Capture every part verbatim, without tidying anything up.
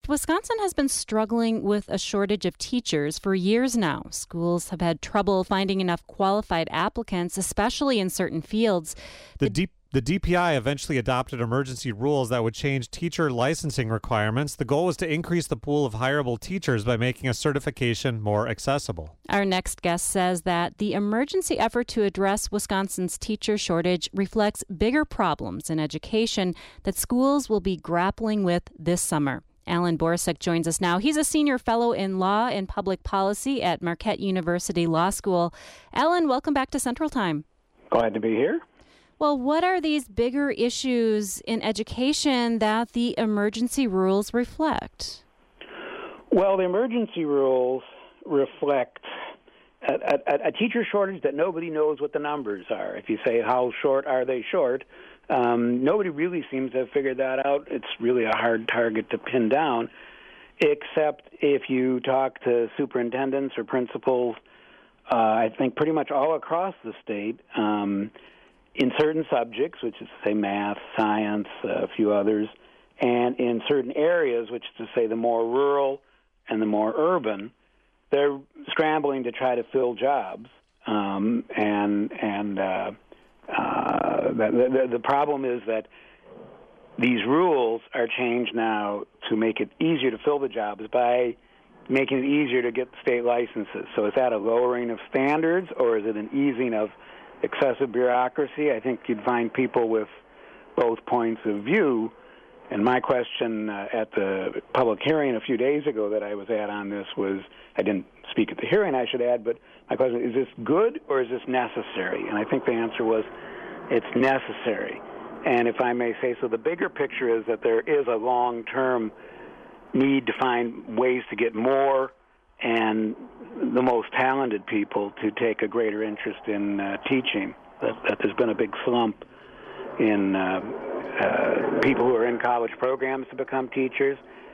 Wisconsin has been struggling with a shortage of teachers for years now. Schools have had trouble finding enough qualified applicants, especially in certain fields. The, the deep The D P I eventually adopted emergency rules that would change teacher licensing requirements. The goal was to increase the pool of hireable teachers by making a certification more accessible. Our next guest says that the emergency effort to address Wisconsin's teacher shortage reflects bigger problems in education that schools will be grappling with this summer. Alan Borsuk joins us now. He's a senior fellow in law and public policy at Marquette University Law School. Alan, welcome back to Central Time. Glad to be here. Well, what are these bigger issues in education that the emergency rules reflect? Well, the emergency rules reflect a, a, a teacher shortage that nobody knows what the numbers are. If you say, how short are they short, um, nobody really seems to have figured that out. It's really a hard target to pin down, except if you talk to superintendents or principals, uh, I think pretty much all across the state, um, in certain subjects, which is to say math, science, a few others, and in certain areas, which is to say the more rural and the more urban, they're scrambling to try to fill jobs. Um, and and uh, uh, the, the, the problem is that these rules are changed now to make it easier to fill the jobs by making it easier to get state licenses. So is that a lowering of standards, or is it an easing of excessive bureaucracy? I think you'd find people with both points of view. And my question uh, at the public hearing a few days ago that I was at on this was, I didn't speak at the hearing, I should add, but my question is, is this good or is this necessary? And I think the answer was, it's necessary. And if I may say so, the bigger picture is that there is a long-term need to find ways to get more and the most talented people to take a greater interest in uh, teaching. That, that there's been a big slump in uh, uh, people who are in college programs to become teachers,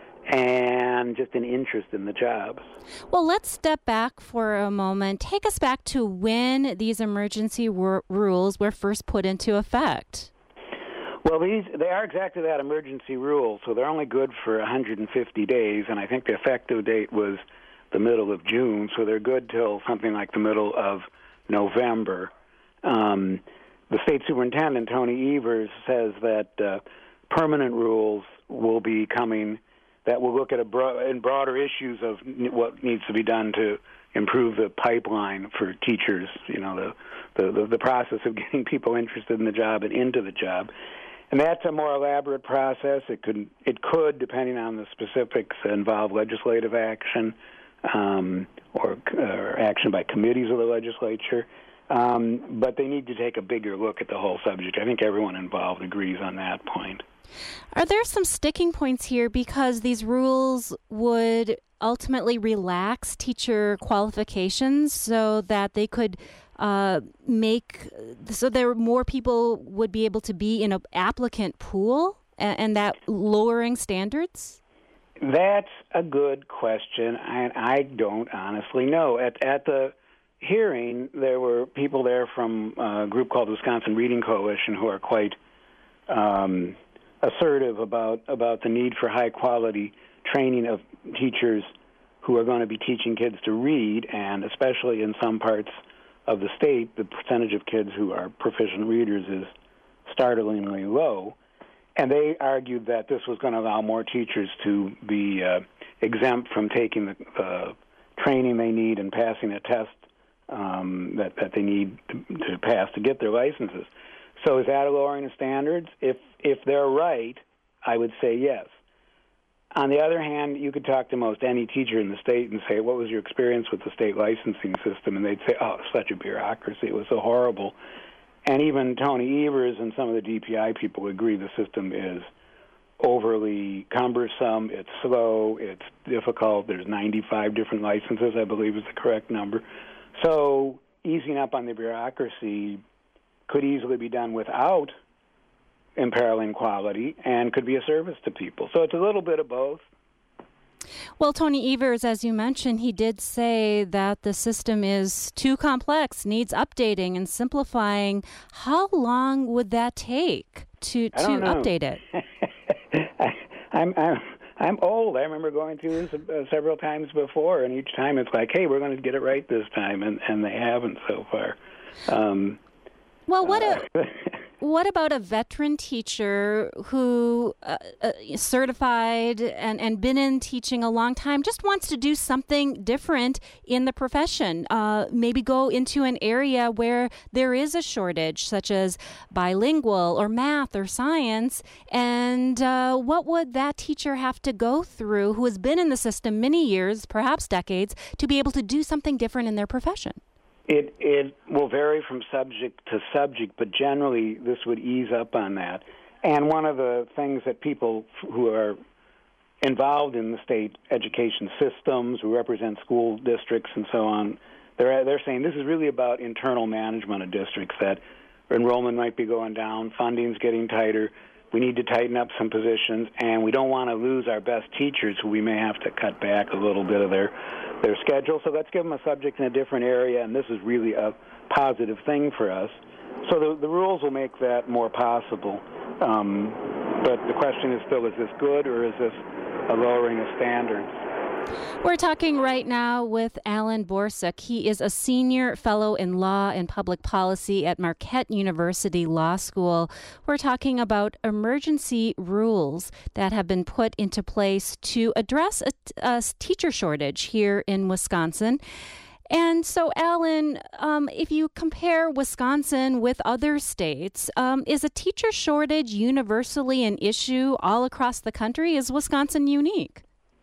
and just an interest in the jobs. Well, let's step back for a moment. Take us back to when these emergency wor- rules were first put into effect. Well, these they are exactly that, emergency rules, so they're only good for one hundred fifty days, and I think the effective date was the middle of June, so they're good till something like the middle of November. Um, the state superintendent, Tony Evers, says that uh, permanent rules will be coming that will look at a bro- in broader issues of n- what needs to be done to improve the pipeline for teachers, you know, the, the, the, the process of getting people interested in the job and into the job. And that's a more elaborate process. It could, it could, depending on the specifics, involve legislative action, Um, or, or action by committees of the legislature. Um, but they need to take a bigger look at the whole subject. I think everyone involved agrees on that point. Are there some sticking points here because these rules would ultimately relax teacher qualifications so that they could uh, make, so there more people would be able to be in an applicant pool and, and that lowering standards? That's a good question, and I don't honestly know. At at the hearing, there were people there from a group called Wisconsin Reading Coalition who are quite um, assertive about, about the need for high-quality training of teachers who are going to be teaching kids to read, and especially in some parts of the state, the percentage of kids who are proficient readers is startlingly low. And they argued that this was going to allow more teachers to be uh, exempt from taking the uh, training they need and passing a test um, that, that they need to, to pass to get their licenses. So is that a lowering of standards? If if they're right, I would say yes. On the other hand, you could talk to most any teacher in the state and say, what was your experience with the state licensing system? And they'd say, oh, such a bureaucracy. It was so horrible. And even Tony Evers and some of the D P I people agree the system is overly cumbersome, it's slow, it's difficult. There's ninety-five different licenses, I believe is the correct number. So easing up on the bureaucracy could easily be done without imperiling quality and could be a service to people. So it's a little bit of both. Well, Tony Evers, as you mentioned, he did say that the system is too complex, needs updating and simplifying. How long would that take to, to update it? I, I'm, I'm, I'm old. I remember going through this uh, several times before, and each time it's like, hey, we're going to get it right this time, and, and they haven't so far. Um, well, what uh, a... What about a veteran teacher who uh, uh, certified and, and been in teaching a long time, just wants to do something different in the profession, uh, maybe go into an area where there is a shortage, such as bilingual or math or science, and uh, what would that teacher have to go through who has been in the system many years, perhaps decades, to be able to do something different in their profession? It it will vary from subject to subject, but generally this would ease up on that. And one of the things that people who are involved in the state education systems, who represent school districts and so on, they're they're saying this is really about internal management of districts, that enrollment might be going down, funding's getting tighter, we need to tighten up some positions, and we don't want to lose our best teachers who we may have to cut back a little bit of their their schedule. So let's give them a subject in a different area, and this is really a positive thing for us. So the, the rules will make that more possible. Um, but the question is still, is this good or is this a lowering of standards? We're talking right now with Alan Borsuk. He is a senior fellow in law and public policy at Marquette University Law School. We're talking about emergency rules that have been put into place to address a, a teacher shortage here in Wisconsin. And so, Alan, um, if you compare Wisconsin with other states, um, is a teacher shortage universally an issue all across the country? Is Wisconsin unique?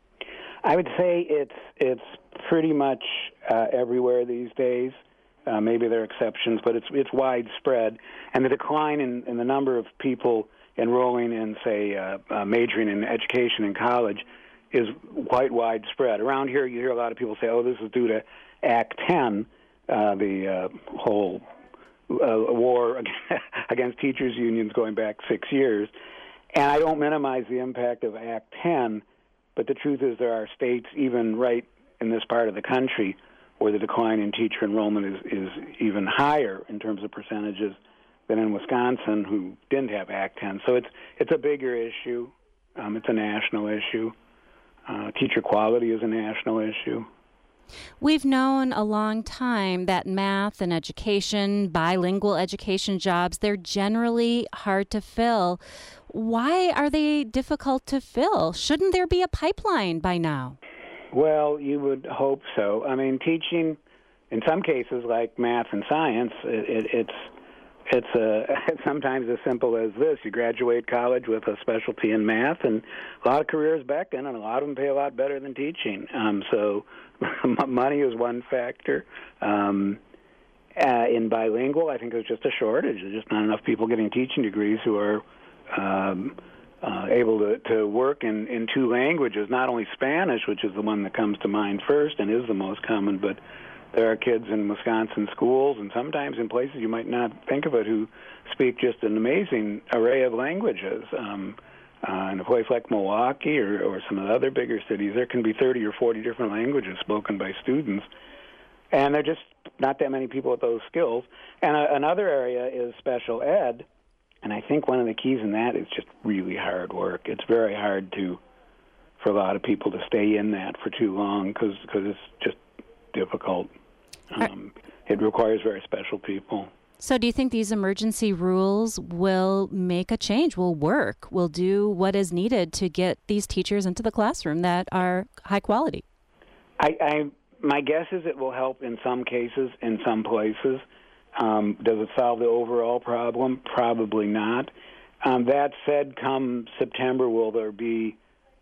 I would say it's it's pretty much uh, everywhere these days. Uh, maybe there are exceptions, but it's it's widespread. And the decline in, in the number of people enrolling in, say, uh, uh, majoring in education in college is quite widespread. Around here, you hear a lot of people say, oh, this is due to Act ten, uh, the uh, whole uh, war against teachers' unions going back six years. And I don't minimize the impact of Act ten, but the truth is there are states, even right in this part of the country, where the decline in teacher enrollment is, is even higher in terms of percentages than in Wisconsin, who didn't have Act ten. So it's it's a bigger issue. Um, it's a national issue. Uh, teacher quality is a national issue. We've known a long time that math and education, bilingual education jobs, they're generally hard to fill. Why are they difficult to fill? Shouldn't there be a pipeline by now? Well, you would hope so. I mean, teaching, in some cases, like math and science, it, it, it's it's uh, sometimes as simple as this. You graduate college with a specialty in math, and a lot of careers beckon, and a lot of them pay a lot better than teaching. Um, so money is one factor. Um, uh, in bilingual, I think there's just a shortage. There's just not enough people getting teaching degrees who are um, uh, able to, to work in, in two languages, not only Spanish, which is the one that comes to mind first and is the most common, but there are kids in Wisconsin schools and sometimes in places you might not think of it who speak just an amazing array of languages. Um, uh, in a place like Milwaukee or, or some of the other bigger cities, there can be thirty or forty different languages spoken by students. And there are just not that many people with those skills. And a, another area is special ed. And I think one of the keys in that is just really hard work. It's very hard to, for a lot of people to stay in that for too long because it's just difficult. Um, it requires very special people. So do you think these emergency rules will make a change, will work, will do what is needed to get these teachers into the classroom that are high quality? I, I my guess is it will help in some cases, in some places. Um, does it solve the overall problem? Probably not. Um, that said, come September, will there be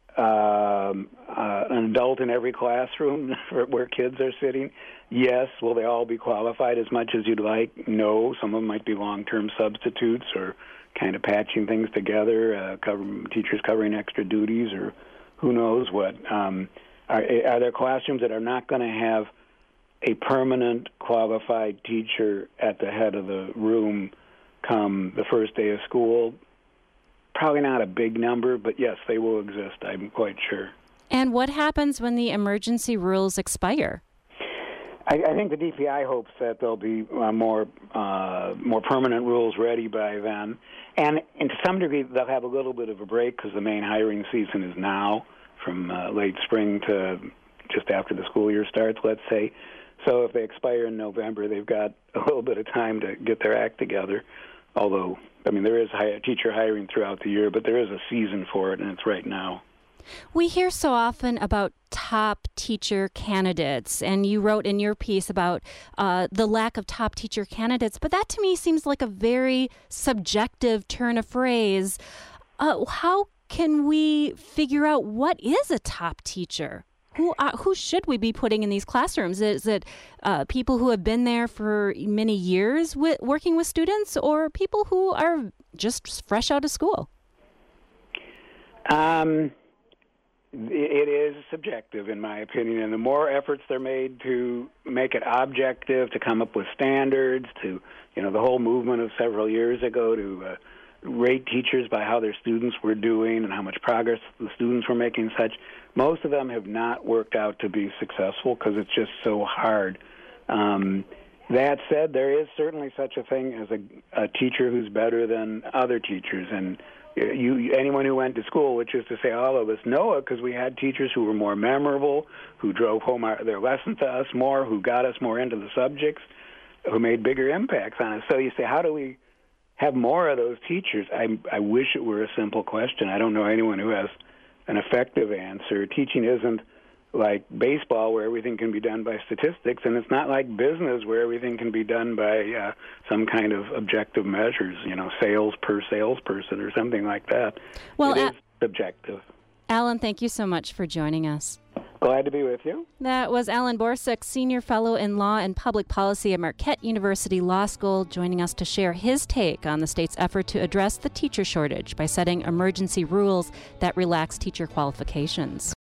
um, uh, an adult in every classroom where kids are sitting? Yes. Will they all be qualified as much as you'd like? No. Some of them might be long-term substitutes or kind of patching things together, uh, cover, teachers covering extra duties or who knows what. Um, are, are there classrooms that are not going to have a permanent qualified teacher at the head of the room come the first day of school? Probably not a big number, but yes, they will exist, I'm quite sure. And what happens when the emergency rules expire? I, I think the D P I hopes that there'll be uh, more uh, more permanent rules ready by then. And, and to some degree, they'll have a little bit of a break because the main hiring season is now. from uh, late spring to just after the school year starts, let's say. So if they expire in November, they've got a little bit of time to get their act together. Although, I mean, there is high, teacher hiring throughout the year, but there is a season for it, and it's right now. We hear so often about top teacher candidates, and you wrote in your piece about uh, the lack of top teacher candidates, but that to me seems like a very subjective turn of phrase. Uh, how can we figure out what is a top teacher? Who uh, who should we be putting in these classrooms? Is it uh, people who have been there for many years with, working with students, or people who are just fresh out of school? Um, it is subjective, in my opinion, and the more efforts they're made to make it objective, to come up with standards, to, you know, the whole movement of several years ago to uh, rate teachers by how their students were doing and how much progress the students were making and such, most of them have not worked out to be successful because it's just so hard. Um, that said, there is certainly such a thing as a, a teacher who's better than other teachers, and you, anyone who went to school, which is to say all of us, know it because we had teachers who were more memorable, who drove home our, their lesson to us more, who got us more into the subjects, who made bigger impacts on us. So you say, how do we have more of those teachers? I, I wish it were a simple question. I don't know anyone who has an effective answer. Teaching isn't like baseball where everything can be done by statistics, and it's not like business where everything can be done by uh, some kind of objective measures, you know, sales per salesperson or something like that. Well, it is uh, subjective. Alan, thank you so much for joining us. Glad to be with you. That was Alan Borsuk, Senior Fellow in Law and Public Policy at Marquette University Law School, joining us to share his take on the state's effort to address the teacher shortage by setting emergency rules that relax teacher qualifications.